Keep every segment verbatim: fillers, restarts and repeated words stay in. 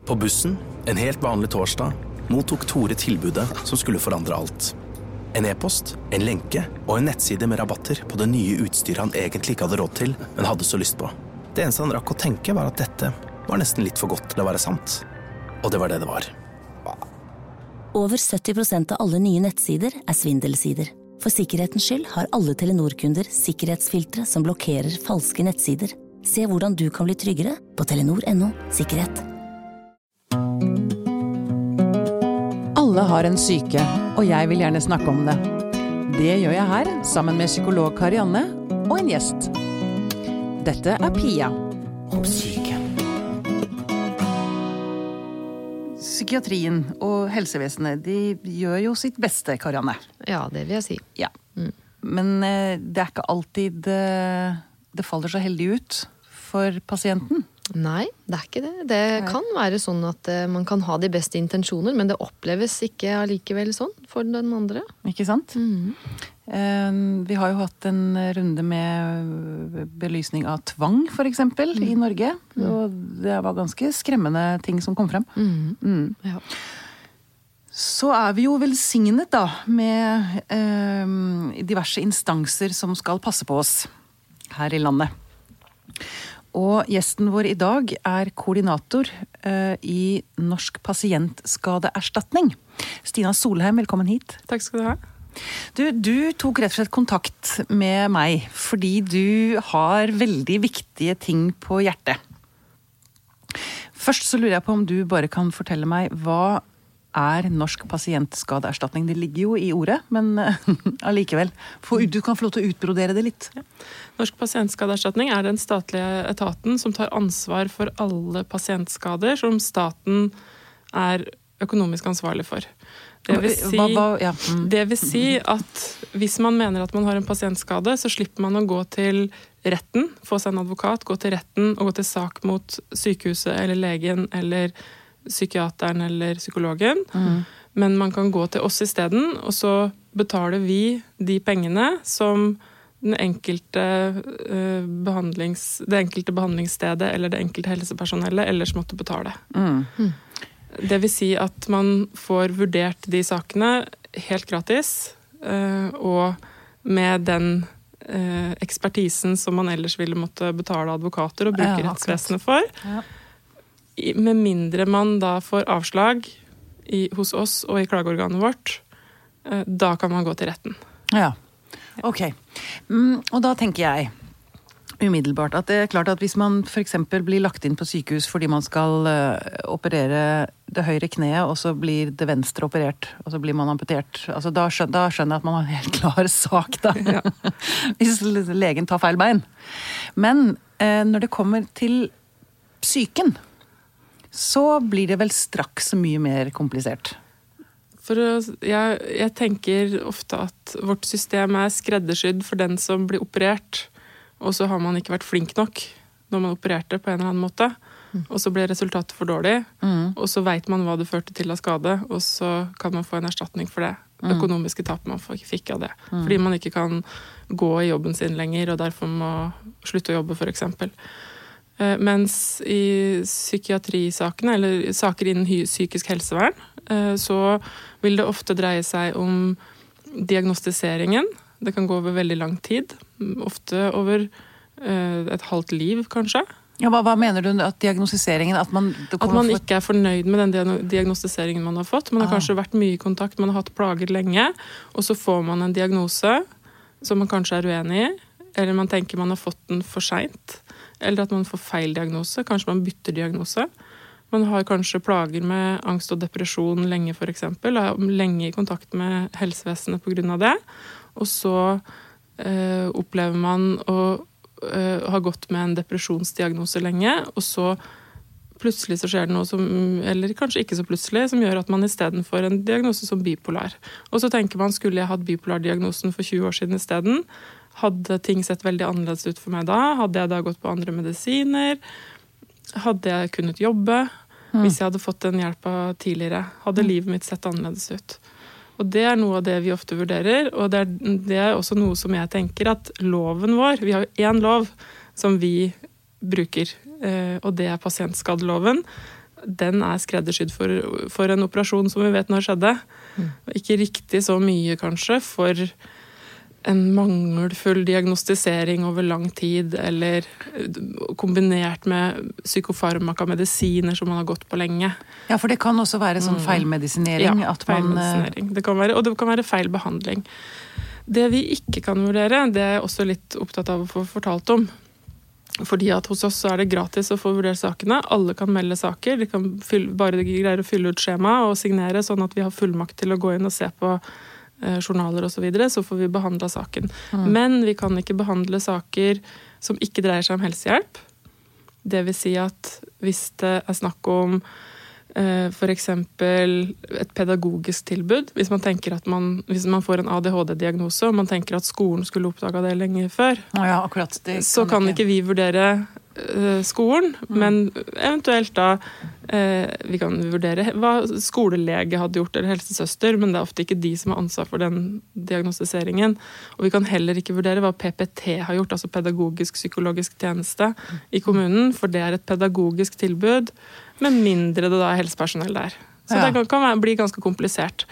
På bussen, en helt vanlig torsdag, mottok Tore tilbudet som skulle forandre alt. En e-post, en lenke og en nettside med rabatter på det nye utstyret han egentlig ikke hadde råd til, men hadde så lyst på. Det eneste han rakk å tenke var at dette var nesten litt for godt til å være sant. Og det var det det var. Over sytti prosent av alle nye nettsider er svindelsider. For sikkerhetens skyld har alle Telenor-kunder sikkerhetsfiltre som blokkerer falske nettsider. Se hvordan du kan bli tryggere på telenor punktum no sikkerhet. Alle har en syke, og jeg vil gjerne snakke om det. Det gjør jeg her, sammen med psykolog Karianne og en gjest. Dette er Pia om syke. Psykiatrien og helsevesenet, de gjør jo sitt beste, Karianne. Ja, det vil jeg si. Ja. Mm. Men eh, det er ikke alltid det, det faller så heldig ut for pasienten. Nei, det er ikke det. Det kan være sånn at uh, man kan ha de beste intensjoner, men det oppleves ikke allikevel sånn for den andre. Ikke sant? Mm. Uh, vi har jo hatt en runde med belysning av tvang, for eksempel, mm. i Norge. Mm. Og det var ganske skremmende ting som kom frem. Mm. Mm. Ja. Så er vi jo velsignet da, med uh, diverse instanser som skal passe på oss her i landet. Og gjesten vår i dag er koordinator uh, i Norsk pasientskadeerstatning. Stina Solheim, velkommen hit. Takk skal du ha. Du, du tok rett og slett kontakt med meg, fordi du har veldig viktige ting på hjertet. Først så lurer jeg på om du bare kan fortelle meg, hva er Norsk pasientskadeerstatning? Det ligger jo i ordet, men allikevel. Du kan få lov til å utbrodere det litt. Ja. Norsk pasientskadeerstatning er den statlige etaten som tar ansvar for alle pasientskader som staten er økonomisk ansvarlig for. Det vil si, hva, hva, ja. mm. det vil si at hvis man mener at man har en pasientskade, så slipper man å gå til retten, få seg en advokat, gå til retten og gå til sak mot sykehuset eller legen eller psykiateren eller psykologen, mm. men man kan gå til oss i stedet, og så betaler vi de pengene som den enkelte, uh, behandlings, det enkelte behandlingsstedet eller det enkelte helsepersonellet ellers måtte betale. Mm. Mm. Det vil si at man får vurdert de sakene helt gratis, uh, og med den uh, ekspertisen som man ellers ville måtte betale advokater og bruke ja, rettsvesenet for. Ja. Med mindre man da får avslag i, hos oss og i klageorganet vårt, da kan man gå til retten. Ja, ok. Mm, og da tenker jeg umiddelbart at det er klart at hvis man for eksempel blir lagt inn på sykehus fordi man skal uh, operere det høyre kneet, og så blir det venstre operert, og så blir man amputert, altså da skjønner, da skjønner jeg at man har en helt klar sak da, ja. Hvis legen tar feil bein. Men uh, når det kommer til psyken, så blir det vel straks mye mer komplisert. For jeg, jeg tenker ofte at vårt system er skreddersydd for den som blir operert, og så har man ikke vært flink nok når man opererte på en eller annen måte, mm. og så ble resultatet for dårlig, mm. og så vet man hva det førte til av skade, og så kan man få en erstatning for det. Mm. Økonomiske tap man fikk av det. Mm. Fordi man ikke kan gå i jobben sin lenger, og derfor må slutte å jobbe, for eksempel. Mens i psykiatrisakene, eller saker innen psykisk helsevern, så vil det ofte dreie seg om diagnostiseringen. Det kan gå over veldig lang tid, ofte over et halvt liv kanskje. Ja, hva, hva mener du at diagnostiseringen? At man, at man ikke er fornøyd med den diagnostiseringen man har fått. Man har ah. kanskje vært mye i kontakt, man har hatt plager lenge, og så får man en diagnose som man kanskje er uenig i, eller man tenker man har fått den for sent. Eller at man får feil diagnose, kanskje man bytter diagnose. Man har kanskje plager med angst og depresjon lenge for eksempel, og er lenge i kontakt med helsevesenet på grunn av det. Og så eh, opplever man å eh, ha gått med en depresjonsdiagnose lenge, og så plutselig så skjer det noe som, eller kanskje ikke så plutselig, som gjør at man i stedet får en diagnose som bipolar. Og så tenker man, skulle jeg hatt bipolardiagnosen for tjue år siden i stedet? Hadde ting sett veldig annerledes ut for meg da? Hadde jeg da gått på andre medisiner? Hadde jeg kunnet jobbe? Mm. Hvis jeg hadde fått den hjelpa tidligere? Hadde mm. livet mitt sett annerledes ut? Og det er noe av det vi ofte vurderer, og det er, det er også noe som jeg tenker at loven vår, vi har jo én lov som vi bruker, og det er pasientskadeloven. den er skreddersydd for, for en operasjon som vi vet når skjedde. Mm. Ikke riktig så mye kanskje for en mangelfull diagnostisering over lang tid, eller kombinert med psykofarmaka medisiner som man har gått på lenge. Ja, for det kan også være sånn feilmedisinering. Ja, at man, feilmedisinering. Det kan være, og det kan være feil behandling. Det vi ikke kan vurdere, det er jeg også litt opptatt av å få fortalt om. Fordi at hos oss så er det gratis å få vurdere sakene. Alle kan melde saker. De kan fylle, bare de greier å fylle ut skjema og signere, sånn at vi har fullmakt til å gå inn og se på eh, journaler og så videre, så får vi behandla saken. Mm. Men vi kan ikke behandle saker som ikke dreier seg om helsehjelp. Det vil si at hvis det er snakk om eh, for eksempel et pedagogisk tilbud, hvis man tenker at man, hvis man får en A D H D-diagnose, og man tenker at skolen skulle oppdaga det lenge før, ja, akkurat, det kan så kan ikke vi vurdere uh, skolen, mm. men eventuelt da uh, vi kan vurdere hva skolelege hadde gjort, eller helsesøster, men det er ofte ikke de som har ansvar for den diagnostiseringen. Og vi kan heller ikke vurdere hva P P T har gjort, altså pedagogisk-psykologisk tjeneste i kommunen, for det er et pedagogisk tilbud, med mindre det da er helsepersonell der. Så ja. Det kan, kan bli ganske komplisert.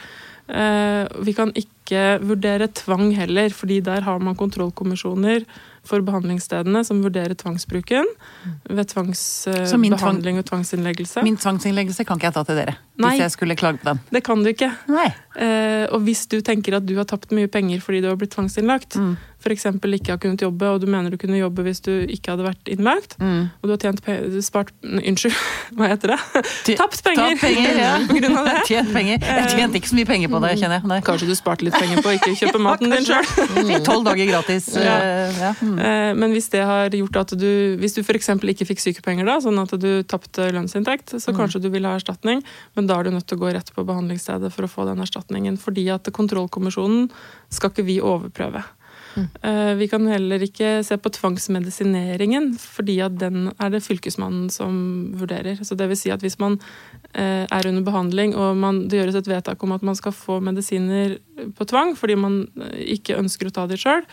Uh, vi kan ikke vurdere tvang heller, fordi der har man kontrollkommisjoner for behandlingsstedene som vurderer tvangsbruken ved tvangsbehandling uh, og tvangsinnleggelse. Min tvangsinnleggelse kan ikke jeg ta til dere, Nei, hvis jeg skulle klage på den. Det kan du ikke. Nei. Uh, og hvis du tenker at du har tapt mye penger fordi du har blitt tvangsinnlagt, mm. for eksempel ikke har kunnet jobbe, og du mener du kunne jobbe hvis du ikke hadde vært innlagt, mm. og du har tjent pe- spart, unnskyld, hva heter det? Ty- tapt penger! Tapt penger, ja. På grunn av det. Tjent penger. Jeg tjente ikke så mye penger på det, kjenner jeg. Nei. Kanskje du sparte litt penger på å ikke kjøpe maten din selv. Fikk tolv dager gratis. Ja. Uh, ja. Mm. Men hvis det har gjort at du, hvis du for eksempel ikke fikk sykepenger da, sånn at du tappte lønnsinntekt, så kanskje du vil ha erstatning, men da er du nødt til å gå rett på behandlingsstedet for å få den erstatningen, fordi at kontrollkommisjonen skal ikke vi overprøve. Mm. Vi kan heller ikke se på tvangsmedisineringen, fordi at den er det fylkesmannen som vurderer. Så det vil si at hvis man er under behandling, og man, det gjøres et vedtak om at man skal få medisiner på tvang, fordi man ikke ønsker å ta det selv,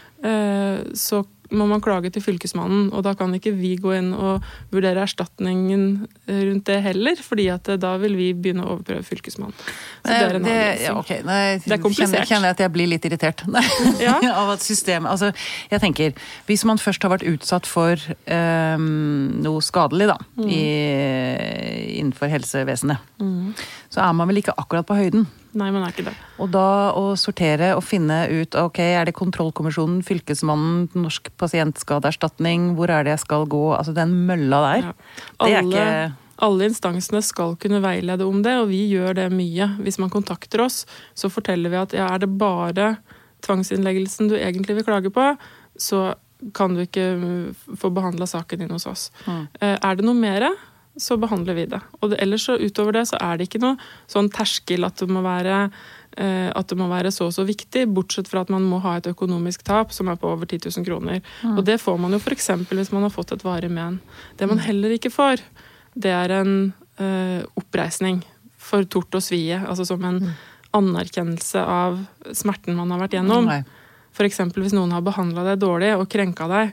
så må man klage til fylkesmannen, og da kan ikke vi gå inn og vurdere erstatningen rundt det heller, fordi at da vil vi begynne å overprøve fylkesmannen. Så det er en det, annen ja, okay. Nei, det er komplisert. Kjenner, kjenner at jeg blir litt irritert ja. av at systemet, altså jeg tenker, hvis man først har vært utsatt for um, noe skadelig da, mm. i, innenfor helsevesenet, mm. så er man vel ikke akkurat på høyden. Nei, man er ikke det. Og da å sortere og finne ut, ok, er det kontrollkommisjonen, fylkesmannen, Norsk pasientskadeerstatning, hvor er det jeg skal gå, altså den mølla der, ja. alle, det er ikke... Alle instansene skal kunne veilede om det, og vi gjør det mye. Hvis man kontakter oss, så forteller vi at ja, er det bare tvangsinnleggelsen du egentlig vil klage på, så kan du ikke få behandlet saken inn hos oss. Mm. Er det noe mere, så behandler vi det. Og det, ellers så utover det, så er det ikke noe sånn terskel at det må være, eh, at det må være så og så viktig, bortsett fra at man må ha et økonomisk tap som er på over ti tusen kroner. Mm. Og det får man jo for eksempel hvis man har fått et varig men. Det man heller ikke får, det er en eh, oppreisning for tort og svie, altså som en mm. anerkjennelse av smerten man har vært gjennom. Mm. For eksempel hvis noen har behandlet deg dårlig og krenket deg,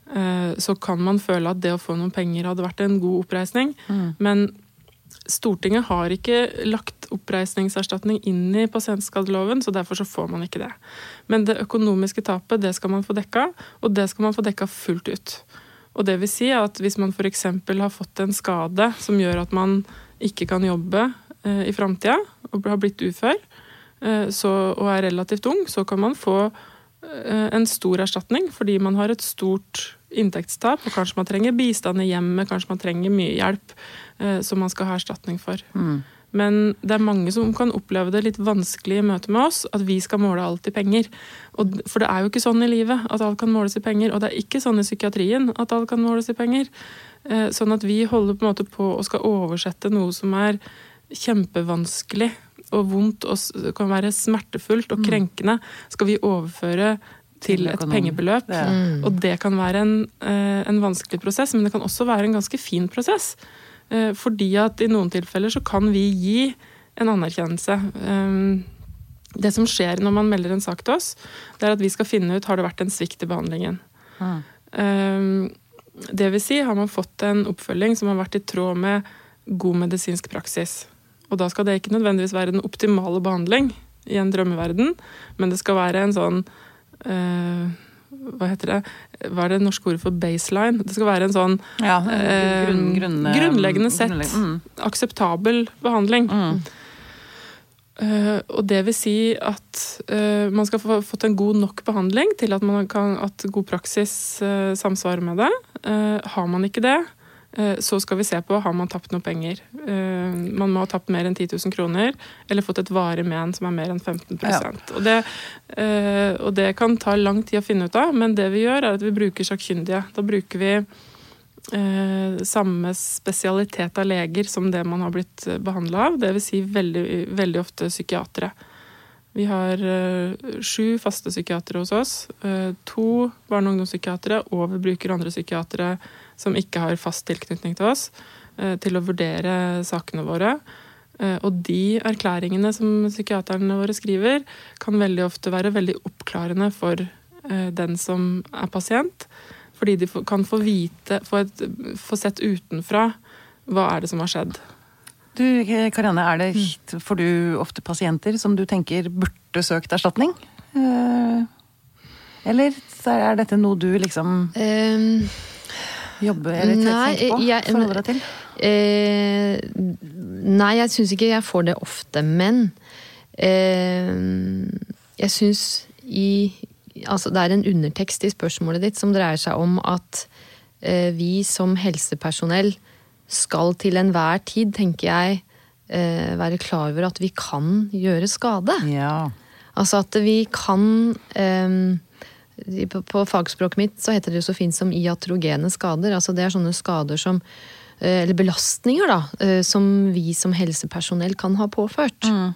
så kan man føle at det å få noen penger hadde vært en god oppreisning. Mm. Men Stortinget har ikke lagt oppreisningserstatning inn i pasientskadeloven, så derfor så får man ikke det. Men det økonomiske tapet, det skal man få dekka, og det skal man få dekka fullt ut. Og det vil si at hvis man for eksempel har fått en skade som gjør at man ikke kan jobbe eh, i fremtiden, og har blitt ufør, eh, så, og er relativt ung, så kan man få eh, en stor erstatning, fordi man har et stort inntektstap, og kanskje man trenger bistand i hjemmet, kanskje man trenger mye hjelp eh, som man skal ha erstatning for. Mm. Men det er mange som kan oppleve det litt vanskelig i møte med oss, at vi skal måle alt i penger. Og, for det er jo ikke sånn i livet at alt kan måles i penger, og det er ikke sånn i psykiatrien at alt kan måles i penger. Eh, sånn at vi holder på en måte på og skal oversette noe som er kjempevanskelig og vondt, og kan være smertefullt og krenkende, skal vi overføre til et pengebeløp, ja. mm. og det kan være en, en vanskelig prosess, men det kan også være en ganske fin prosess, fordi at i noen tilfeller så kan vi gi en anerkjennelse. Det som skjer når man melder en sak til oss, det er at vi skal finne ut, har det vært en svikt i behandlingen? Mm. Det vil si, har man fått en oppfølging som har vært i tråd med god medisinsk praksis. Og da skal det ikke nødvendigvis være den optimale behandling i en drømmeverden, men det skal være en sånn eh, hva heter det? Hva er det norske ordet for baseline? Det skal være en sånn ja, grunn, grunn, grunnleggende sett mm. akseptabel behandling. Mm. Uh, og det vil si at uh, man skal få fått en god nok behandling til at, man kan, at god praksis uh, samsvarer med det. Uh, har man ikke det, uh, så skal vi se på har man tapt noe penger. Uh, man må ha tapt mer enn ti tusen kroner, eller fått et varig men som er mer enn femten prosent. Ja. Og, det, uh, og det kan ta lang tid å finne ut av, men det vi gjør er at vi bruker sakkyndige. Da bruker vi Eh, samme spesialitet av leger som det man har blitt behandlet av, det vil si veldig, veldig ofte psykiatere. Vi har eh, sju faste psykiatere hos oss, eh, to barne- og ungdomspsykiatere, og vi bruker andre psykiatere som ikke har fast tilknytning til oss, eh, til å vurdere sakene våre. Eh, og de erklæringene som psykiaterne våre skriver, kan veldig ofte være veldig oppklarende for eh, den som er pasient, fordi de kan få vite, få, et, få sett utenfra hva er det som har skjedd. Du, Karianne, er det, får du ofte pasienter som du tenker burde søkt erstatning? Eller er dette noe du liksom um, jobber eller tenker på, jeg, forholder deg til? Uh, nei, jeg synes ikke jeg får det ofte, men uh, jeg synes i Altså, det er en undertekst i spørsmålet ditt som dreier seg om at eh, vi som helsepersonell skal til enhver tid, tenker jeg, eh, være klar over at vi kan gjøre skade. Ja. Altså at vi kan eh, på, på fagspråket mitt så heter det jo så fint som iatrogene skader. Altså det er sånne skader som eh, eller belastninger da, eh, som vi som helsepersonell kan ha påført. Mm.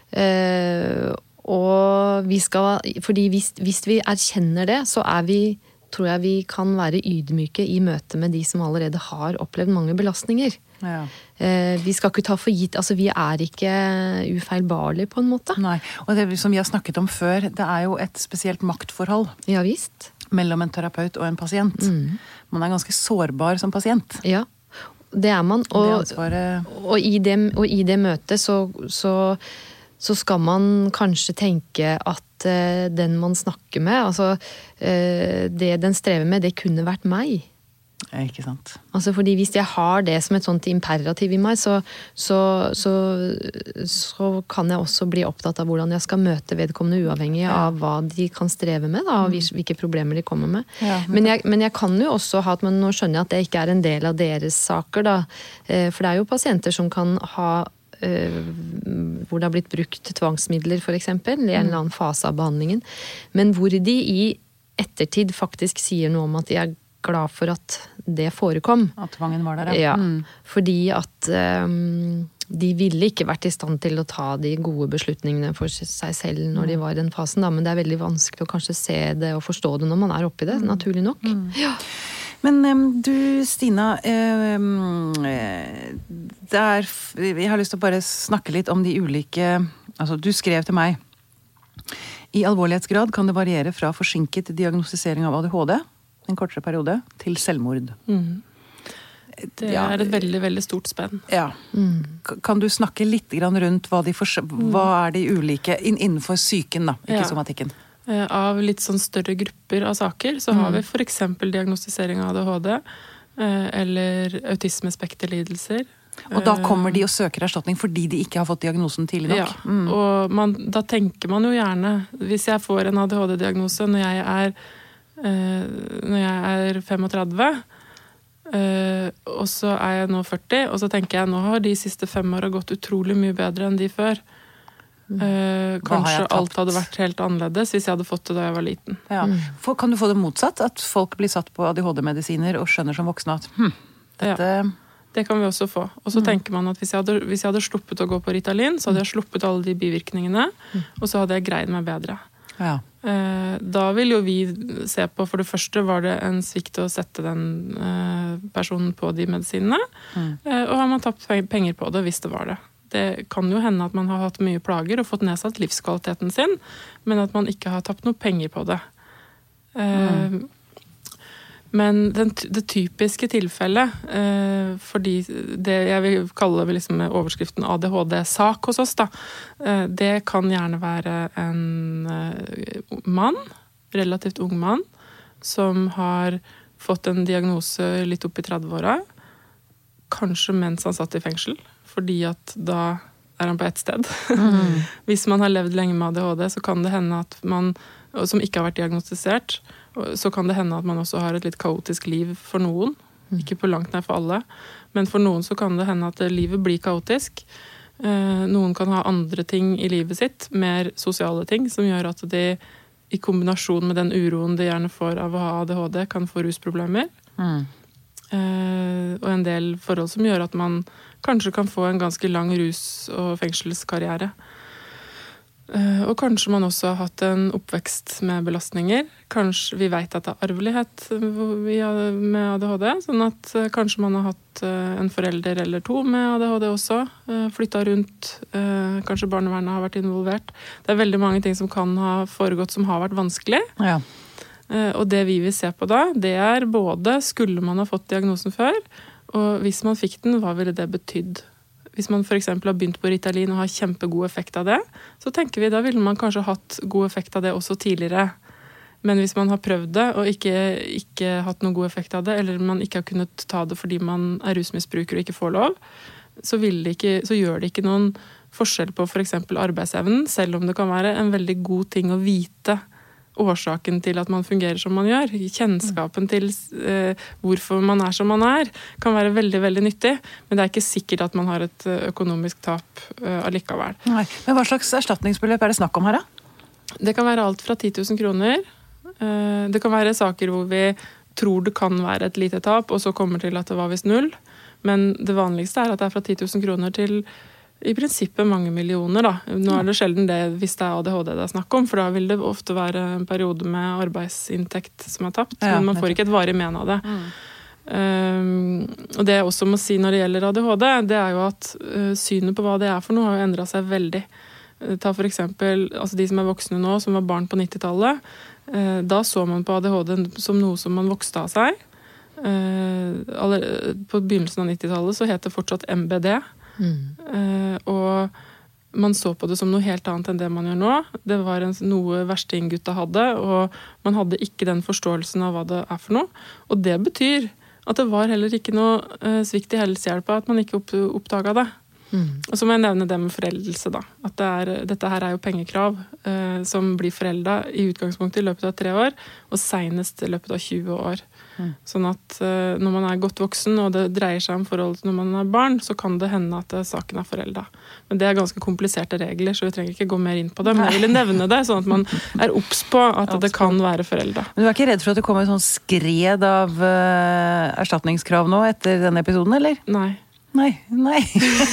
Eh, Og vi skal, fordi hvis, hvis vi erkjenner det, så er vi, tror jeg vi kan være ydmyke i møte med de som allerede har opplevd mange belastninger. Ja. Eh, vi skal ikke ta for gitt, altså vi er ikke ufeilbarlige på en måte. Nei, og det som vi har snakket om før, det er jo et spesielt maktforhold. Ja, visst. Mellom en terapeut og en pasient. Mm. Man er ganske sårbar som pasient. Ja, det er man. Og, det ansvaret... og, i, det, og i det møtet så... så så skal man kanskje tenke at uh, den man snakker med, altså uh, det den strever med, det kunne vært meg. Ikke sant. Altså fordi hvis jeg har det som et sånt imperativ i meg, så, så, så, så kan jeg også bli opptatt av hvordan jeg skal møte vedkommende uavhengig ja. Av hva de kan streve med, da, og hvilke problemer de kommer med. Ja, men, men, jeg, men jeg kan jo også ha, men nå skjønner jeg at det ikke er en del av deres saker, da, uh, for det er jo pasienter som kan ha hvor det har blitt brukt tvangsmidler for eksempel, i en eller annen fase av behandlingen, men hvor de i ettertid faktisk sier noe om at de er glad for at det forekom. At tvangen var der, ja. Ja, mm. Fordi at um, de ville ikke vært i stand til å ta de gode beslutningene for seg selv når mm. de var i den fasen, da, men det er veldig vanskelig å kanskje se det og forstå det når man er oppi det, mm. naturlig nok. Mm. Ja. Men du, Stina, der, jeg har lyst til å bare snakke litt om de ulike, altså du skrev til meg, i alvorlighetsgrad kan det variere fra forsinket diagnostisering av A D H D, en kortere periode, til selvmord. Mm. Det er ja, et veldig, veldig stort spenn. Ja. Mm. Kan du snakke litt grann rundt hva, de for, hva er de ulike, innenfor psyken da, ikke ja. Somatikken? Av litt sånn større grupper av saker, så har vi for eksempel diagnostisering av A D H D, eller autismespekterlidelser. Og da kommer de og søker erstatning fordi de ikke har fått diagnosen tidlig nok? Ja, mm. og man, da tenker man jo gjerne, hvis jeg får en A D H D-diagnose når jeg er, når jeg er femogtredve, og så er jeg nå førti, og så tenker jeg nå har de siste fem årene gått utrolig mye bedre enn de før. Uh, kanskje alt hadde vært helt annerledes hvis jeg hadde fått det da jeg var liten. Ja. For, kan du få det motsatt? At folk blir satt på A D H D-medisiner og skjønner som voksne at hm, dette... Ja, det kan vi også få. Og så mm. tenker man at hvis jeg, hadde, hvis jeg hadde sluppet å gå på Ritalin, så hadde jeg sluppet alle de bivirkningene, mm. og så hadde jeg greid meg bedre. Ja. Uh, da vil jo vi se på, for det første var det en svikt å sette den uh, personen på de medisinene, mm. uh, og har man tapt penger på det hvis det var det. Det kan jo hende at man har hatt mye plager og fått nedsatt livskvaliteten sin, men at man ikke har tapt noe penger på det. Mm. Men den, det typiske tilfellet, eh, fordi det jeg vil kalle det liksom overskriften A D H D-sak hos oss, da, eh, det kan gjerne være en eh, mann, relativt ung mann, som har fått en diagnose litt opp i tredve-åra, kanskje mens han satt i fengsel, fordi at da er han på ett sted. Mm. Hvis man har levd lenge med A D H D, så kan det hende at man, som ikke har vært diagnostisert, så kan det hende at man også har et litt kaotisk liv for noen. Mm. Ikke på langt nær for alle, men for noen så kan det hende at livet blir kaotisk. Noen kan ha andre ting i livet sitt, mer sosiale ting, som gjør at de i kombinasjon med den uroen de gjerne får av å ha A D H D, kan få rusproblemer. Mm. Og en del forhold som gjør at man kanskje kan få en ganske lang rus- og fengselskarriere. Og kanskje man også har hatt en oppvekst med belastninger. Kanskje vi vet at det er arvelighet med A D H D, sånn at kanskje man har hatt en forelder eller to med A D H D også, flyttet rundt, kanskje barnevernet har vært involvert. Det er veldig mange ting som kan ha foregått som har vært vanskelig. Ja. Og det vi vil se på da, det er både skulle man ha fått diagnosen før, og hvis man fikk den, hva ville det betydd? Hvis man for eksempel har begynt på Ritalin og har kjempegod effekt av det, så tenker vi da ville man kanskje hatt god effekt av det også tidligere. Men hvis man har prøvd det og ikke, ikke hatt noen god effekt av det, eller man ikke har kunnet ta det fordi man er rusmisbruker og ikke får lov, så, vil det ikke, så gjør det ikke noen forskjell på for eksempel arbeidsevnen, selv om det kan være en veldig god ting å vite årsaken til at man fungerer som man gjør. Kjennskapen til eh, hvorfor man er som man er, kan være veldig, veldig nyttig, men det er ikke sikkert at man har et økonomisk tap eh, allikevel. Nei. Men hva slags erstatningsbeløp er det snakk om her, da? Det kan være alt fra ti tusen kroner. Eh, det kan være saker hvor vi tror det kan være et lite tap, og så kommer til at det var visst null. Men det vanligste er at det er fra ti tusen kroner til i prinsippet mange millioner, da. Nå er det sjelden det hvis det er A D H D det er snakk om, for da vil det ofte være en periode med arbeidsinntekt som er tapt, ja, men man får ikke et varig men av det. Mm. Um, og det jeg også må si når det gjelder A D H D, det er jo at uh, synet på hva det er for noe har jo endret seg veldig. Uh, ta for eksempel altså de som er voksne nå, som var barn på nittitallet, uh, da så man på A D H D som noe som man vokste av seg. Uh, aller, på begynnelsen av nittitallet så het det fortsatt M B D, Mm. Uh, og man så på det som noe helt annet enn det man gjør nå. Det var en, noe versting gutta hadde, og man hadde ikke den forståelsen av hva det er for noe. Og det betyr at det var heller ikke noe uh, svikt i helsehjelpa, at man ikke opp, oppdaga det. Mm. Og så må jeg nevne det med foreldelse, da. At det er, dette her er jo pengekrav uh, som blir forelda i utgangspunktet i løpet av tre år, og senest i løpet av tjue år. Mm. Sånn at uh, når man er godt voksen, og det dreier seg om forhold når man er barn, så kan det hende at uh, saken er forelda. Men det er ganske kompliserte regler, så vi trenger ikke gå mer inn på det. Men jeg ville nevne det, sånn at man er obs på at det kan være forelda. Men du er ikke redd for at det kommer en sånn skred av uh, erstatningskrav nå etter denne episoden, eller? Nei. Nei, nei.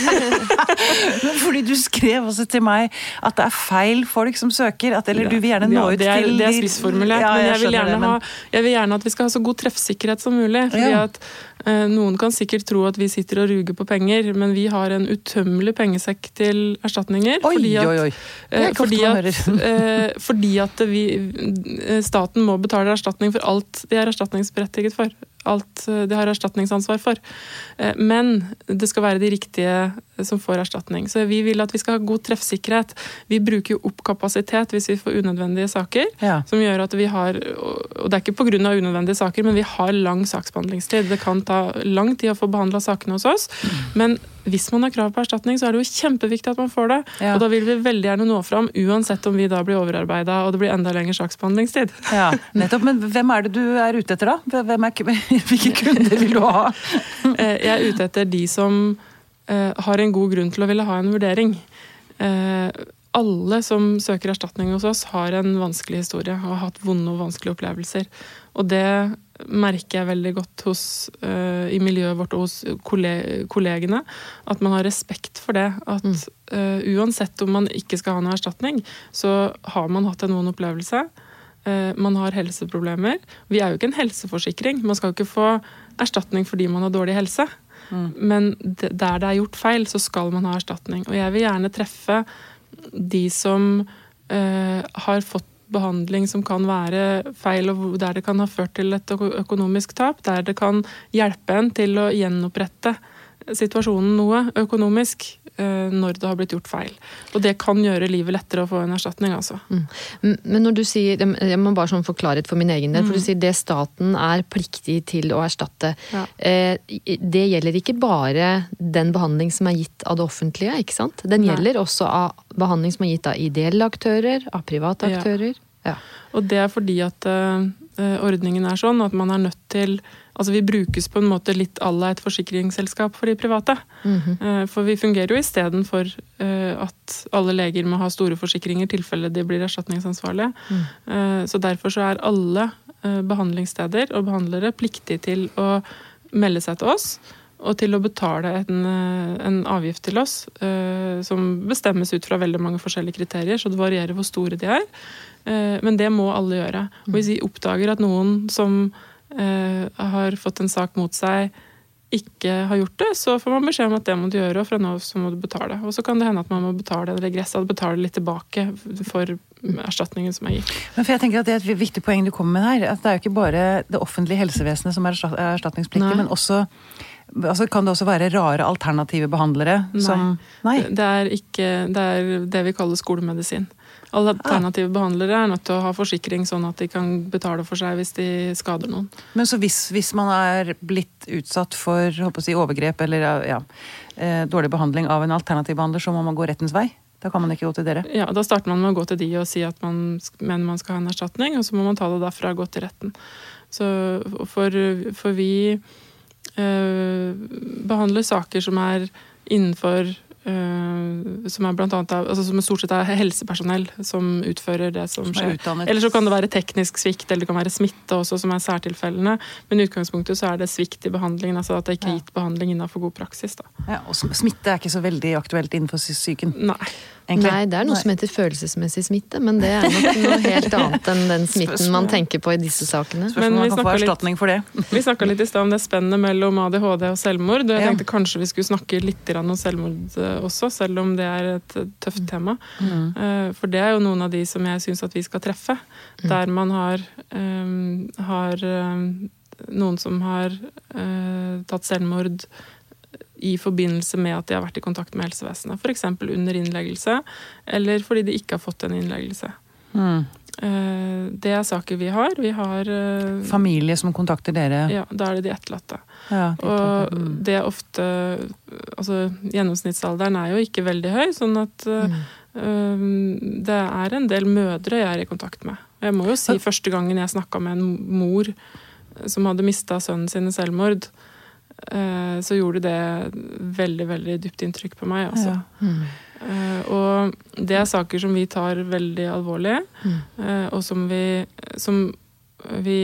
Fordi du skrev også til meg at det er feil folk som søker, at, eller du vil gjerne nå ja, ut det er, til... Det er spissformulert, ja, men jeg vil, gjerne det, men... ha, jeg vil gjerne at vi skal ha så god treffsikkerhet som mulig, fordi ja. at eh, noen kan sikkert tro at vi sitter og ruger på penger, men vi har en utømmelig pengesekk til erstatninger. Oi, fordi at, oi, oi. Eh, fordi, at, eh, fordi at vi, staten må betale erstatning for alt de er erstatningsberettiget for. Alt de har erstatningsansvar for. Men det skal være de riktige som får erstatning. Så vi vil at vi skal ha god treffsikkerhet. Vi bruker jo opp kapasitet hvis vi får unødvendige saker, ja. Som gjør at vi har, og det er ikke på grunn av unødvendige saker, men vi har lang saksbehandlingstid. Det kan ta lang tid å få behandlet sakene hos oss, men hvis man har krav på erstatning, så er det jo kjempeviktig at man får det. Ja. Og da vil vi veldig gjerne nå fram, uansett om vi da blir overarbeidet, og det blir enda lengre saksbehandlingstid. Ja, nettopp. Men hvem er det du er ute etter da? Hvem er, hvilke kunder vil du ha? Jeg er ute etter de som uh, har en god grunn til å ville ha en vurdering. Uh, alle som søker erstatning hos oss har en vanskelig historie, og har hatt vonde og vanskelige opplevelser. Og det merker jeg veldig godt hos, uh, i miljøet vårt og hos kollegene, at man har respekt for det. At uh, uansett om man ikke skal ha noe erstatning, så har man hatt en vond opplevelse. Uh, man har helseproblemer. Vi er jo ikke en helseforsikring. Man skal jo ikke få erstatning fordi man har dårlig helse. Mm. Men der det er gjort feil, så skal man ha erstatning. Og jeg vil gjerne treffe de som uh, har fått behandling som kan være feil, og der det kan ha ført til et økonomisk tap, der det kan hjelpe en til å gjenopprette situasjonen noe økonomisk når det har blitt gjort feil. Og det kan gjøre livet lettere å få en erstatning, altså. Mm. Men når du sier, jeg må bare sånn forklare for min egen del, mm. for du sier det staten er pliktig til å erstatte. Ja. Det gjelder ikke bare den behandling som er gitt av det offentlige, ikke sant? Den Nei. Gjelder også av behandling som er gitt av ideelle aktører, av private aktører. Ja. Ja. Og det er fordi at uh, ordningen er sånn at man er nødt til, altså vi brukes på en måte litt à la et forsikringsselskap for de private. Mm-hmm. Uh, for vi fungerer jo i stedet for uh, at alle leger må ha store forsikringer i tilfelle de blir erstatningsansvarlige. Mm. Uh, så derfor så er alle uh, behandlingssteder og behandlere pliktige til å melde seg til oss, og til å betale en, en avgift til oss, uh, som bestemmes ut fra veldig mange forskjellige kriterier, så det varierer hvor store de er. Uh, men det må alle gjøre. Og hvis vi oppdager at noen som uh, har fått en sak mot seg, ikke har gjort det, så får man beskjed om at det må du gjøre, og fra nå så må du betale. Og så kan det hende at man må betale en regress, og betale litt tilbake for erstatningen som er gitt. Men for jeg tenker at det er et viktig poeng du kommer med her, at det er jo ikke bare det offentlige helsevesenet som er erstatningspliktig, men også altså kan det også være rare alternative behandlere Nei. Som Nei. Det er ikke det er det vi kaller skolemedisin. Alle alternative ah. behandlere er nødt til å ha forsikring sånn at de kan betale for seg hvis de skader noen. Men så hvis, hvis man er blitt utsatt for håper å si, overgrep eller ja, dårlig behandling av en alternativ behandler, så må man gå rettens vei? Da kan man ikke gå til dere? Ja, da starter man med å gå til de og si at man mener man skal ha en erstatning, og så må man ta det derfra og gå til retten. Så for, for vi Uh, behandler saker som er innenfor uh, som er blant annet altså som stort sett er helsepersonell som utfører det som, som skjer. Eller så kan det være teknisk svikt, eller det kan være smitte også som er særtilfellene, men i utgangspunktet så er det svikt i behandlingen, altså at det ikke er gitt behandling innenfor god praksis. Da. Ja, og smitte er ikke så veldig aktuelt innenfor psyken? Nei. Egentlig? Nei, det er noe Nei. Som heter følelsesmessig smitte, men det er nok noe helt annet enn den smitten man tenker på i disse sakene. Men man kan få erstatning for det. Vi snakket litt i sted om det spennet mellom A D H D og selvmord, og jeg tenkte ja. Kanskje vi skulle snakke litt om selvmord også, selv om det er et tøft tema. Mm. For det er jo noen av de som jeg synes at vi skal treffe, mm. der man har, um, har um, noen som har uh, tatt selvmord i forbindelse med at de har vært i kontakt med helsevesenet. For eksempel under innleggelse, eller fordi de ikke har fått en innleggelse. Mm. Det er saker vi har. Vi har familie som kontakter dere? Ja, da er det de etterlatte. Ja, de og mm. det er ofte altså, gjennomsnittsalderen er jo ikke veldig høy, sånn at mm. um, det er en del mødre jeg er i kontakt med. Jeg må jo si første gangen jeg snakket med en mor som hadde mistet sønnen sin i selvmord, så gjorde det veldig, veldig dypt inntrykk på meg. Altså. Ja. Mm. Og det er saker som vi tar veldig alvorlig, mm. og som vi, som vi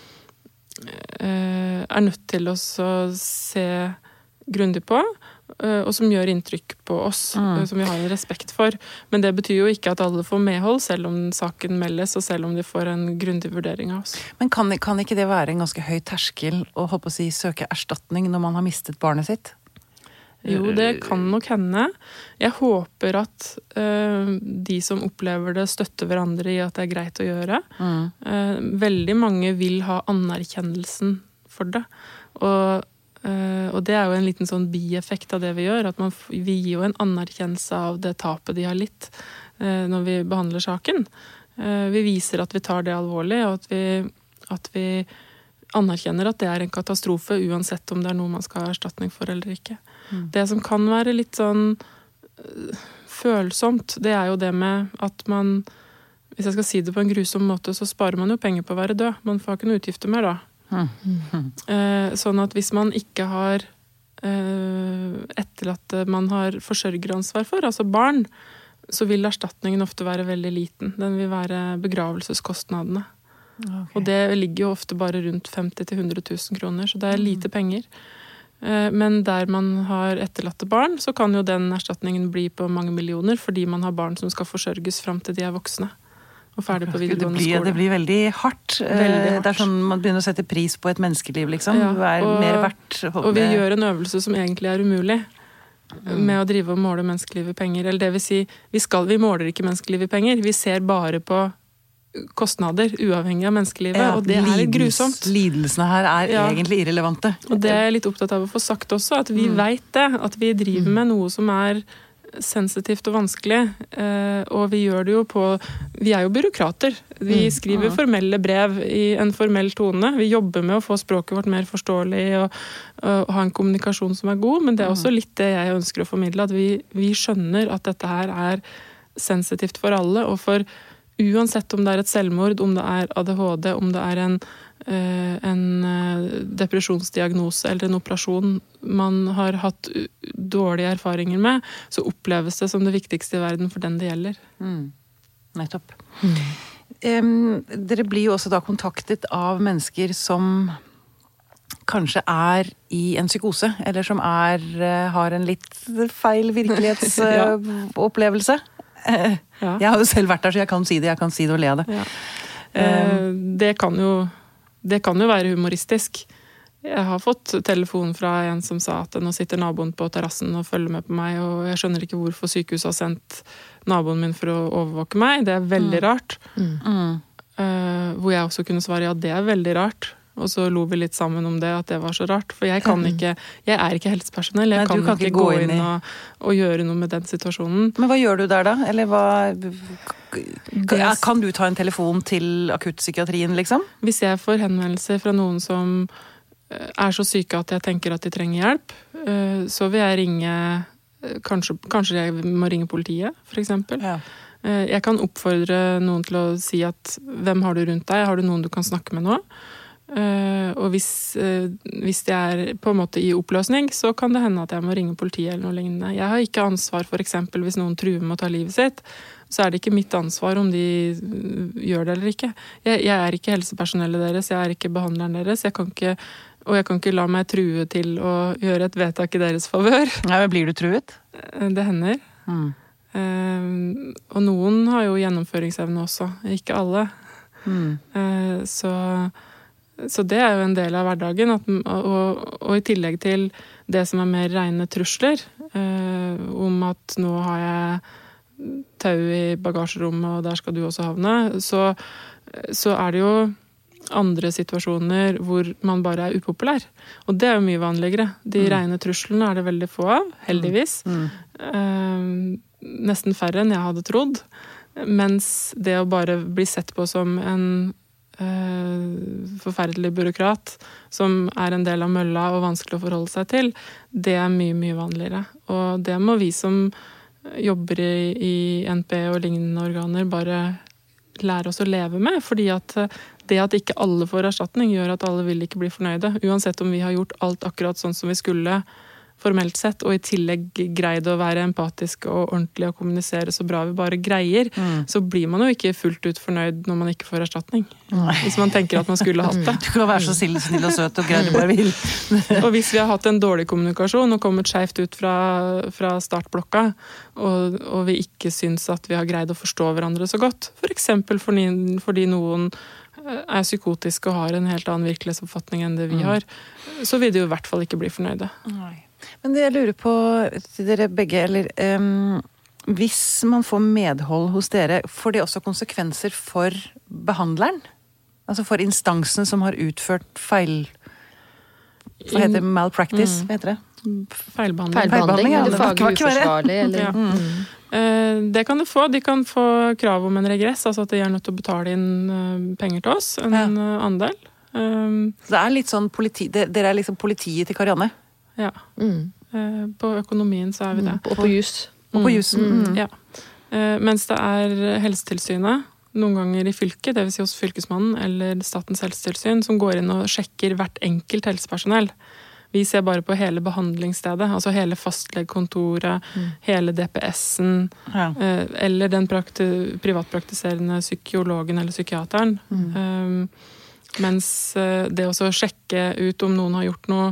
er nødt til å se grundig på, og som gjør inntrykk på oss, mm. som vi har en respekt for. Men det betyr jo ikke at alle får medhold, selv om saken meldes, og selv om de får en grundig vurdering av oss. Men kan, kan ikke det være en ganske høy terskel å håpe å si, søke erstatning når man har mistet barnet sitt? Jo, det kan nok hende. Jeg håper at uh, de som opplever det, støtter hverandre i at det er greit å gjøre. Mm. Uh, veldig mange vil ha anerkjennelsen for det. Og Uh, og det er jo en liten sånn bieffekt av det vi gjør, at man, vi gir jo en anerkjennelse av det tapet de har litt uh, når vi behandler saken. Uh, vi viser at vi tar det alvorlig, og at vi, at vi anerkjenner at det er en katastrofe, uansett om det er noe man skal ha erstatning for eller ikke. Mm. Det som kan være litt sånn uh, følsomt, det er jo det med at man, hvis jeg skal si det på en grusom måte, så sparer man jo penger på å være død. Man får ikke noe utgifter mer da. Mm. Mm. Sånn at hvis man ikke har etterlatt man har forsørgeransvar for, altså barn, så vil erstatningen ofte være veldig liten. Den vil være begravelseskostnadene. Okay. Og det ligger jo ofte bare rundt femti til hundre tusen kroner, så det er lite penger. Men der man har etterlatte barn, så kan jo den erstatningen bli på mange millioner, fordi man har barn som skal forsørges frem til de er voksne. Og ferdig på videregående det blir, skole. Det blir veldig hardt. veldig hardt. Det er sånn man begynner å sette pris på et menneskeliv, liksom. Ja, det er og, mer verdt. Og vi gjør en øvelse som egentlig er umulig, mm. med å drive og måle menneskeliv i penger. Eller det vil si, vi, skal, vi måler ikke menneskeliv i penger, vi ser bare på kostnader, uavhengig av menneskelivet, ja, og det er litt grusomt. Lidelsene her er ja. egentlig irrelevante. Og det er jeg litt opptatt av å få sagt også, at vi mm. vet det, at vi driver med noe som er sensitivt og vanskelig, og vi gjør det jo på, vi er jo byråkrater, vi skriver mm. formelle brev i en formell tone, vi jobber med å få språket vårt mer forståelig og, og ha en kommunikasjon som er god, men det er også litt det jeg ønsker å formidle, at vi, vi skjønner at dette her er sensitivt for alle, og for uansett om det er et selvmord, om det er A D H D, om det er en, en depresjonsdiagnose eller en operasjon man har hatt dårlige erfaringer med, så oppleves det som det viktigste i verden for den det gjelder. Mm. Nettopp. Mm. Um, dere blir jo også da kontaktet av mennesker som kanskje er i en psykose, eller som er, har en litt feil virkelighetsopplevelse. Ja. Jeg har jo selv vært der, så jeg kan si det, jeg kan si det og le av det. Ja. Eh, det kan jo det kan jo være humoristisk. Jeg har fått telefon fra en som sa at nå sitter naboen på terrassen og følger med på meg, og jeg skjønner ikke hvorfor sykehuset har sendt naboen min for å overvåke meg. Det er veldig mm. rart. Mm. Eh, hvor jeg også kunne svare ja, det er veldig rart. Og så lo vi litt sammen om det, at det var så rart. For jeg kan ikke, jeg er ikke helsepersonell. Jeg Nei, kan, kan ikke gå inn, inn og, og gjøre noe med den situasjonen. Men hva gjør du der da? Eller hva, kan du ta en telefon til akuttpsykiatrien, liksom? Hvis jeg får henvendelser fra noen som er så syke at jeg tenker at de trenger hjelp, så vil jeg ringe, kanskje, kanskje jeg må ringe politiet, for eksempel. Ja. Jeg kan oppfordre noen til å si at hvem har du rundt deg? Har du noen du kan snakke med nå? Uh, og hvis, uh, hvis det er på en måte i oppløsning, så kan det hende at jeg må ringe politiet eller noe lignende. Jeg har ikke ansvar for eksempel hvis noen truer med å ta livet sitt, så er det ikke mitt ansvar om de gjør det eller ikke. Jeg, jeg er ikke helsepersonellet deres, jeg er ikke behandleren deres, jeg kan ikke, og jeg kan ikke la meg true til å gjøre et vedtak i deres favør. Ja, men blir du truet? Uh, det hender. Mm. Uh, og noen har jo gjennomføringsevne også, ikke alle. Mm. Uh, så Så det er jo en del av hverdagen, at, og, og i tillegg til det som er mer rene trusler, eh, om at nå har jeg tau i bagasjerommet, og der skal du også havne, så, så er det jo andre situasjoner hvor man bare er upopulær. Og det er jo mye vanligere. De mm. rene truslene er det veldig få av, heldigvis. Mm. Eh, nesten færre enn jeg hadde trodd. Mens det å bare bli sett på som en forferdelig byråkrat som er en del av mølla og vanskelig å forholde seg til, det er mye, mye vanligere. Og det må vi som jobber i, i N P og lignende organer bare lære oss å leve med, fordi at det at ikke alle får erstatning gjør at alle vil ikke bli fornøyde. Uansett om vi har gjort alt akkurat sånn som vi skulle formelt sett, og i tillegg greid å være empatisk og ordentlig og kommunisere så bra vi bare greier, mm. så blir man jo ikke fullt ut fornøyd når man ikke får erstatning. Nei. Hvis man tenker at man skulle hatt det. Du kan være så snill, snill og søt og grei du bare vil. Og hvis vi har hatt en dårlig kommunikasjon og kommet skjevt ut fra, fra startblokka, og, og vi ikke syns at vi har greid å forstå hverandre så godt, for eksempel fordi, fordi noen er psykotiske og har en helt annen virkelighetsoppfatning enn det vi har, så vil de jo i hvert fall ikke bli fornøyde. Nei. Men det jeg lurer på til dere begge, eller um, hvis man får medhold hos dere, får det også konsekvenser for behandleren? Altså for instansene som har utført feil... Hva heter det? Malpractice? Mm. Hva heter det? Feilbehandling. Feilbehandling, eller faglig uforsvarlig. Eller... Ja. Mm. Det kan det få. De kan få krav om en regress, altså at de er nødt til å betale inn penger til oss, en ja. andel. Um, Så det er litt sånn politi... Dere er liksom politiet til Karianne? Ja. Mm. På økonomien så er vi det. Og på jus. Og på jusen. Mm. Ja. Mens det er Helsetilsynet, noen ganger i fylket, det vil si hos fylkesmannen eller Statens helsetilsyn, som går inn og sjekker hvert enkelt helsepersonell. Vi ser bare på hele behandlingsstedet, altså hele fastlegekontoret, mm. hele D P S-en, ja. eller den prakti- privatpraktiserende psykologen eller psykiateren. Mm. Um, mens det også å sjekke ut om noen har gjort noe,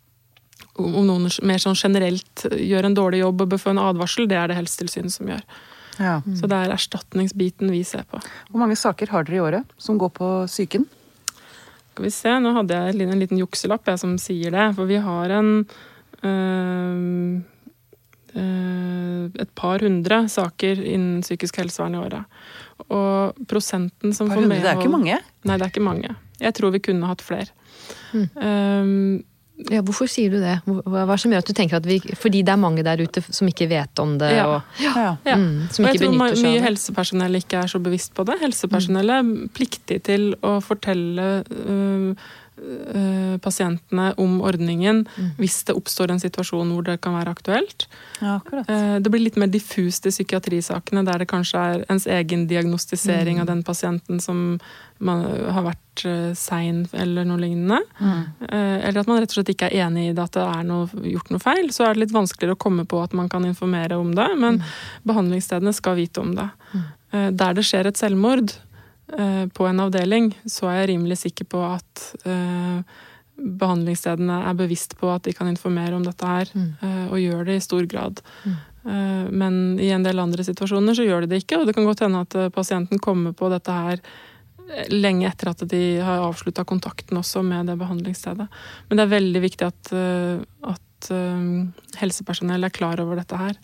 om noen mer sånn generelt gjør en dårlig jobb og bør få en advarsel, det er det Helsetilsynet som gjør. Ja. Mm. Så det er erstatningsbiten vi ser på. Hvor mange saker har dere i året som går på psyken? Skal vi se, nå hadde jeg en liten jukselapp jeg som sier det, for vi har en øh, øh, et par hundre saker innen psykisk helsevern i året. Og prosenten som par får hundre, medhold... det er ikke mange? Nei, det er ikke mange. Jeg tror vi kunne hatt flere. Mm. Um, Ja, hvorfor sier du det? Hva er det som gjør at du tenker at vi... Fordi det er mange der ute som ikke vet om det, Ja. og Ja. ja. mm, som og ikke jeg tror ma- benytter seg mye av det. helsepersonell ikke er så bevisst på det. Helsepersonell er pliktig til å fortelle øh, øh, pasientene om ordningen hvis det oppstår en situasjon hvor det kan være aktuelt. Ja, akkurat. Eh, Det blir litt mer diffust i psykiatrisakene, der det kanskje er ens egen diagnostisering av den pasienten som man har vært eh, sein eller noe lignende. Eh, Eller at man rett og slett ikke er enig i det at det er noe, gjort noe feil. Så er det litt vanskeligere å komme på at man kan informere om det, men behandlingsstedene skal vite om det. Eh, Der det skjer et selvmord eh, på en avdeling, så er jeg rimelig sikker på at eh, behandlingsstedene er bevisst på at de kan informere om dette her, eh, og gjør det i stor grad. Eh, Men i en del andre situasjoner så gjør de det ikke, og det kan godt hende at eh, pasienten kommer på dette her eh, lenge etter at de har avsluttet kontakten også med det behandlingsstedet. Men det er veldig viktig at, eh, at eh, helsepersonell er klar over dette her.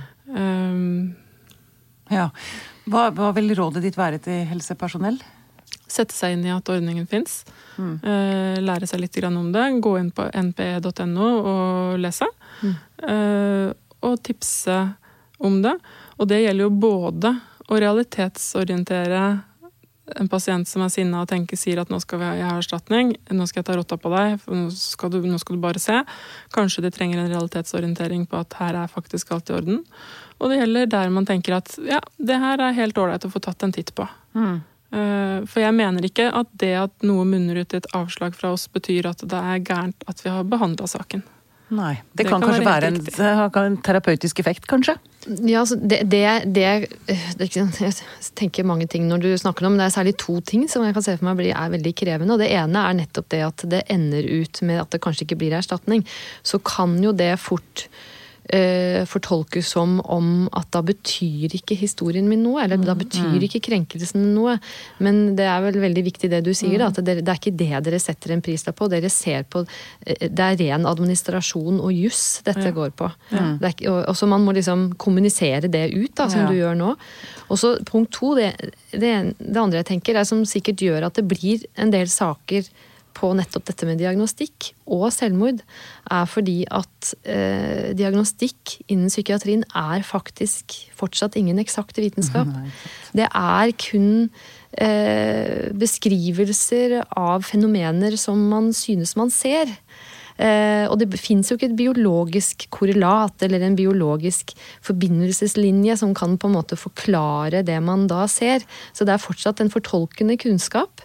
Eh, Ja. Hva, hva vil rådet ditt være til helsepersonell? Sette seg inn i at ordningen finnes. Eh, lære seg litt grann om det. Gå inn på n p e punktum n o og lese. Eh, og tipse om det. Og det gjelder jo både å realitetsorientere en pasient som er sinna og tenker, sier at nå skal vi ha, jeg ha erstatning, nå skal jeg ta rotta på deg, for nå skal, du, nå skal du bare se. Kanskje de trenger en realitetsorientering på at her er faktisk alt i orden. Og det gjelder der man tenker at ja, det her er helt ålreit å få tatt en titt på. Mm. For jeg mener ikke at det at noe munner ut i et avslag fra oss betyr at det er gærent at vi har behandlet saken. Nei. Det, Det kan, kan kanskje være være en, helt riktig. det har en terapeutisk effekt, kanskje? Ja, altså det, det, det, det er ikke sant, jeg tenker mange ting når du snakker om, det er særlig to ting som jeg kan se for meg blir, er veldig krevende, og det ene er nettopp det at det ender ut med at det kanskje ikke blir erstatning. Så kan jo det fort eh, fortolkes som om at da betyr ikke historien min noe, eller da betyr ikke krenkelsen noe. Men det er vel veldig viktig det du sier, da, at det, det er ikke det dere setter en pris på. Dere ser på, eh, det er ren administrasjon og juss dette Ja. går på. Det er ikke, og, og så man må liksom kommunisere det ut, da, som Ja. du gjør nå. Og så punkt to, det, det, det andre jeg tenker, er som sikkert gjør at det blir en del saker på nettopp dette med diagnostikk og selvmord, er fordi at eh, diagnostikk innen psykiatrien er faktisk fortsatt ingen eksakt vitenskap. Det er kun eh, beskrivelser av fenomener som man synes man ser. Eh, og det finnes jo ikke et biologisk korrelat eller en biologisk forbindelseslinje som kan på en måte forklare det man da ser. Så det er fortsatt en fortolkende kunnskap.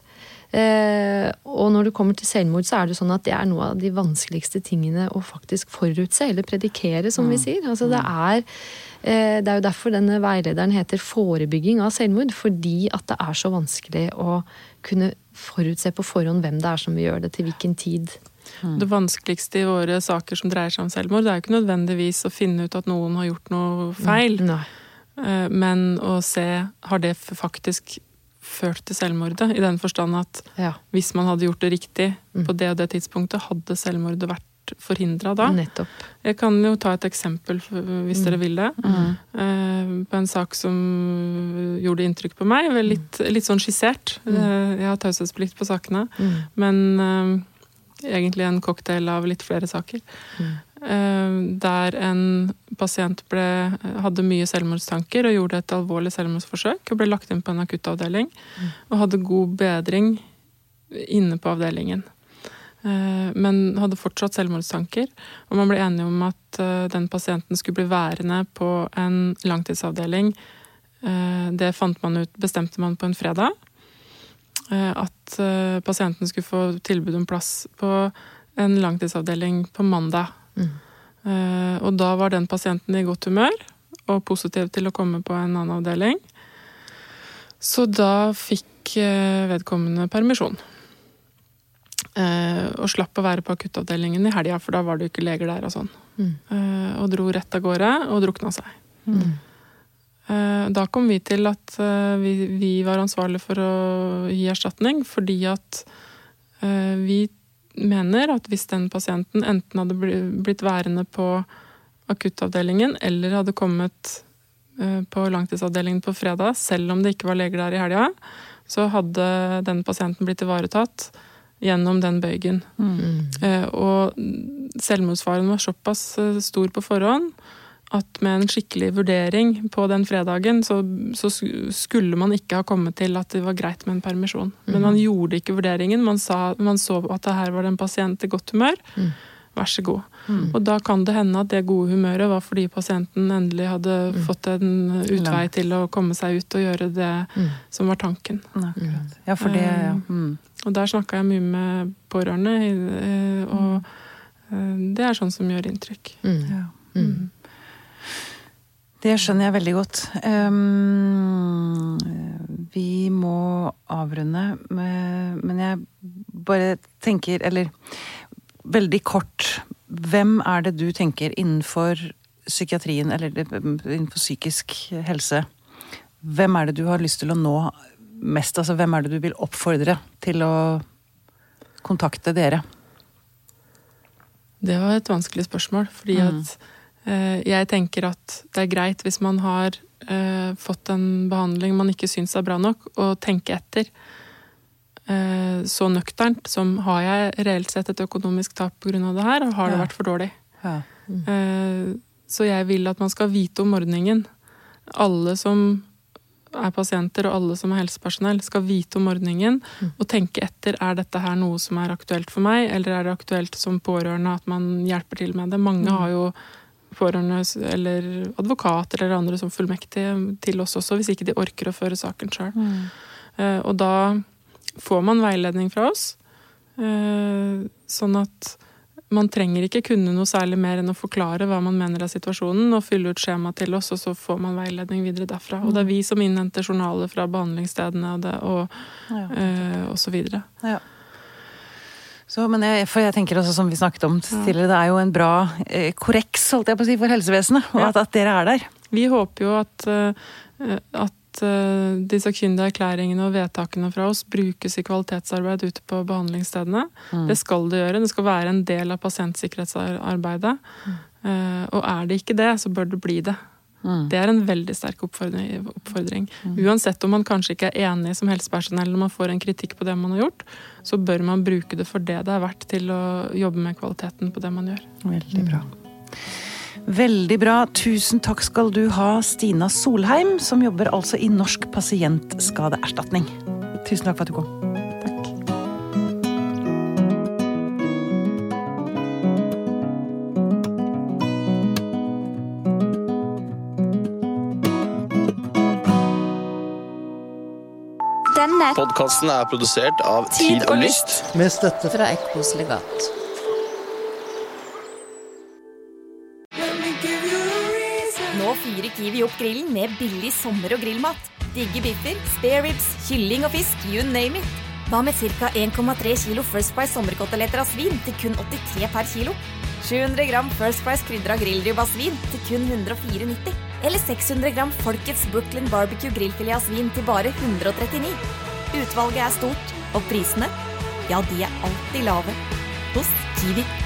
Eh, og når det kommer til selvmord, så er det sånn at det er noe av de vanskeligste tingene å faktisk forutse, eller predikere, som vi sier. Altså det er, eh, det er jo derfor denne veilederen heter forebygging av selvmord, fordi at det er så vanskelig å kunne forutse på forhånd hvem det er som vil gjøre det, til hvilken tid. Det vanskeligste i våre saker som dreier seg om selvmord, det er jo ikke nødvendigvis å finne ut at noen har gjort noe feil, Nei. eh, men å se, har det faktisk ført til selvmordet, i den forstand at Ja, hvis man hadde gjort det riktig på det og det tidspunktet, hadde selvmordet vært forhindret da. nettopp. Jeg kan jo ta et eksempel, hvis dere vil det, eh, på en sak som gjorde inntrykk på meg, vel litt, litt sånn skissert. Eh, Jeg har taushetsplikt på sakene, men eh, egentlig en cocktail av litt flere saker. Eh, Der en pasient ble, hadde mye selvmordstanker og gjorde et alvorlig selvmordsforsøk og ble lagt inn på en akuttavdeling og hadde god bedring inne på avdelingen. Eh, Men hadde fortsatt selvmordstanker, og man ble enige om at eh, den pasienten skulle bli værende på en langtidsavdeling. Eh, Det fant man ut, bestemte man på en fredag. Eh, At eh, pasienten skulle få tilbud om plass på en langtidsavdeling på mandag. Eh, Og da var den pasienten i godt humør og positiv til å komme på en annen avdeling. Så da fikk eh, vedkommende permisjon. Eh, og slapp å være på akuttavdelingen i helga, for da var det jo ikke leger der og sånn. Eh, og dro rett av gårde og drukna seg. Eh, da kom vi til at eh, vi, vi var ansvarlige for å gi erstatning, fordi at eh, vi mener at hvis den pasienten enten hadde bli- blitt værende på akuttavdelingen, eller hadde kommet på langtidsavdelingen på fredag, selv om det ikke var leger der i helga, så hadde den pasienten blitt ivaretatt gjennom den bøygen. Mm. Og selvmordsfaren var såpass stor på forhånd at med en skikkelig vurdering på den fredagen, så, så skulle man ikke ha kommet til at det var greit med en permisjon. Mm. Men man gjorde ikke vurderingen, man, sa, man så at det her var det en pasient i godt humør. Mm. Vær så god. Mm. Og da kan det hende at det gode humøret var fordi pasienten endelig hadde mm. fått en utvei til å komme seg ut og gjøre det mm. som var tanken. Akkurat. Ja, for det, ja. Mm. Og der snakket jeg mye med pårørende, og det er sånn som gjør inntrykk. Mm. Ja. Mm. Det skjønner jeg veldig godt. Um, vi må avrunde, men jeg bare tenker, eller veldig kort, hvem er det du tenker innenfor psykiatrien, eller innenfor psykisk helse, hvem er det du har lyst til å nå mest? Altså, hvem er det du vil oppfordre til å kontakte dere? Det var et vanskelig spørsmål, fordi mm. at jeg tenker at det er greit hvis man har eh, fått en behandling man ikke synes er bra nok, og tenke etter eh, så nøkternt som har jeg reelt sett et økonomisk tap på grunn av det her, og har det ja. vært for dårlig. Ja. Mm. Eh, så jeg vil at man skal vite om ordningen. Alle som er pasienter og alle som er helsepersonell skal vite om ordningen mm. og tenke etter, er dette her noe som er aktuelt for meg, eller er det aktuelt som pårørende at man hjelper til med det. Mange mm. har jo pårørende eller advokater eller andre som fullmektige til oss også, hvis ikke de orker å føre saken selv. Mm. Uh, og da får man veiledning fra oss, uh, sånn at man trenger ikke kunne noe særlig mer enn å forklare hva man mener er situasjonen, og fylle ut skjema til oss, og så får man veiledning videre derfra. Mm. Og det er vi som innhenter journaler fra behandlingsstedene og, det, og, ja, uh, og så videre. Ja. Så, men jeg, for jeg tenker også, som vi snakket om tidligere, det er jo en bra eh, korreks, holdt jeg på å si, for helsevesenet, og ja. at, at dere er der. Vi håper jo at, uh, at uh, de sakkyndige erklæringene og vedtakene fra oss brukes i kvalitetsarbeid ute på behandlingsstedene. Mm. Det skal det gjøre, det skal være en del av pasientsikkerhetsarbeidet. Mm. Uh, og er det ikke det, så bør det bli det. Mm. Det er en veldig sterk oppfordring. oppfordring. Mm. Uansett om man kanskje ikke er enig som helsepersonell når man får en kritikk på det man har gjort, så bør man bruke det for det det er verdt til å jobbe med kvaliteten på det man gjør. Veldig bra. Veldig bra. Tusen takk skal du ha, Stina Solheim, som jobber altså i Norsk pasientskadeerstatning. Tusen takk for at du kom. Podcasten er produsert av Tid og Lyst. Med støtte fra Ekos Legat. Nå fyrer Kiwi opp grillen med billig sommer- og grillmat. Digge biffer, spare ribs, kylling og fisk, you name it. Hva med cirka en komma tre kilo First Price sommerkoteletter av svin til kun åttitre per kilo? sju hundre gram First Price krydra grillribba svin til kun ett hundre og fire nitti. Eller seks hundre gram Folkets Brooklyn Barbecue grillfilet av svin til bare ett hundre og trettini. Utvalget er stort, og prisene, ja, de er alltid lave. Hos Kiwi.